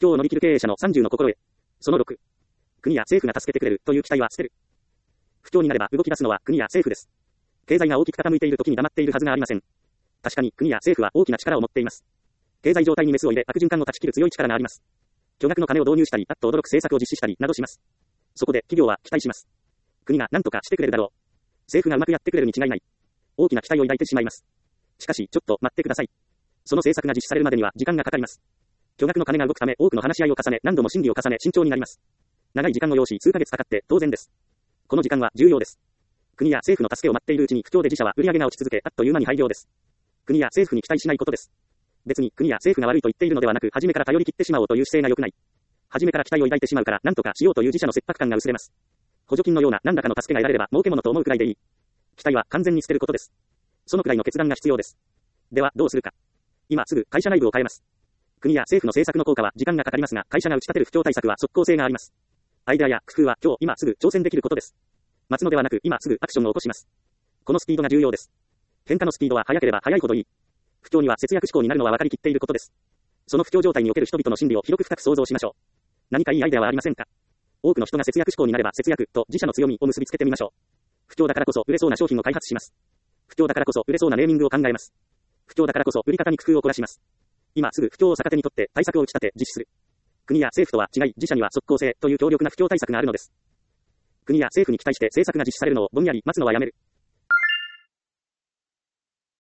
況を乗り切る経営者の30の心得。その6。国や政府が助けてくれるという期待は捨てる。不況になれば動き出すのは国や政府です。経済が大きく傾いている時に黙っているはずがありません。確かに国や政府は大きな力を持っています。経済状態にメスを入れ悪循環を断ち切る強い力があります。巨額の金を導入したり、あっと驚く政策を実施したりなどします。そこで企業は期待します。国が何とかしてくれるだろう。政府がうまくやってくれるに違いない。大きな期待を抱いてしまいます。しかし、ちょっと待ってください。その政策が実施されるまでには時間がかかります。巨額の金が動くため多くの話し合いを重ね、何度も審議を重ね慎重になります。長い時間を要し数ヶ月かかって当然です。この時間は重要です。国や政府の助けを待っているうちに不況で自社は売上が落ち続け、あっという間に廃業です。国や政府に期待しないことです。別に国や政府が悪いと言っているのではなく、初めから頼り切ってしまおうという姿勢が良くない。初めから期待を抱いてしまうから何とかしようという自社の切迫感が薄れます。補助金のような何らかの助けが得られれば儲け物と思うくらいでいい。期待は完全に捨てることです。そのくらいの決断が必要です。ではどうするか。今すぐ会社内部を変えます。国や政府の政策の効果は時間がかかりますが、会社が打ち立てる不況対策は即効性があります。アイデアや工夫は今すぐ挑戦できることです。待つのではなく今すぐアクションを起こします。このスピードが重要です。変化のスピードは速ければ速いほどいい。不況には節約志向になるのは分かりきっていることです。その不況状態における人々の心理を広く深く想像しましょう。何かいいアイデアはありませんか。多くの人が節約志向になれば節約と自社の強みを結びつけてみましょう。不況だからこそ売れそうな商品を開発します。不況だからこそ売れそうなネーミングを考えます。不況だからこそ売り方に工夫を凝らします。今すぐ不況を逆手にとって対策を打ち立て実施する。国や政府とは違い自社には即効性という強力な不況対策があるのです。国や政府に期待して政策が実施されるのをぼんやり待つのはやめる。